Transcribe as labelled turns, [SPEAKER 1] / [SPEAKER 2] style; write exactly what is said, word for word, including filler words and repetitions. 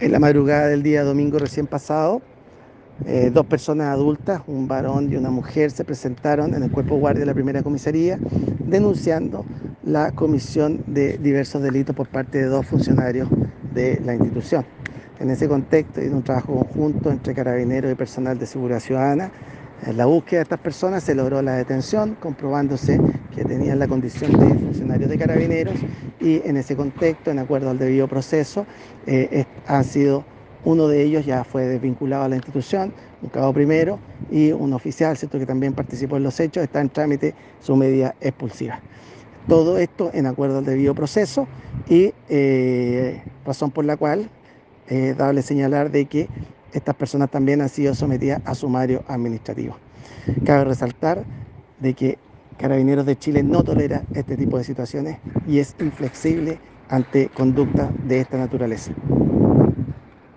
[SPEAKER 1] En la madrugada del día domingo recién pasado, eh, dos personas adultas, un varón y una mujer, se presentaron en el cuerpo guardia de la primera comisaría denunciando la comisión de diversos delitos por parte de dos funcionarios de la institución. En ese contexto y en un trabajo conjunto entre carabineros y personal de seguridad ciudadana, en la búsqueda de estas personas se logró la detención, comprobándose que tenían la condición de funcionarios de carabineros, y en ese contexto, en acuerdo al debido proceso, eh, han sido uno de ellos ya fue desvinculado a la institución, un cabo primero, y un oficial, ¿cierto?, que también participó en los hechos, está en trámite su medida expulsiva. Todo esto en acuerdo al debido proceso y eh, razón por la cual eh, dable señalar de que estas personas también han sido sometidas a sumario administrativo. Cabe resaltar de que Carabineros de Chile no tolera este tipo de situaciones y es inflexible ante conductas de esta naturaleza.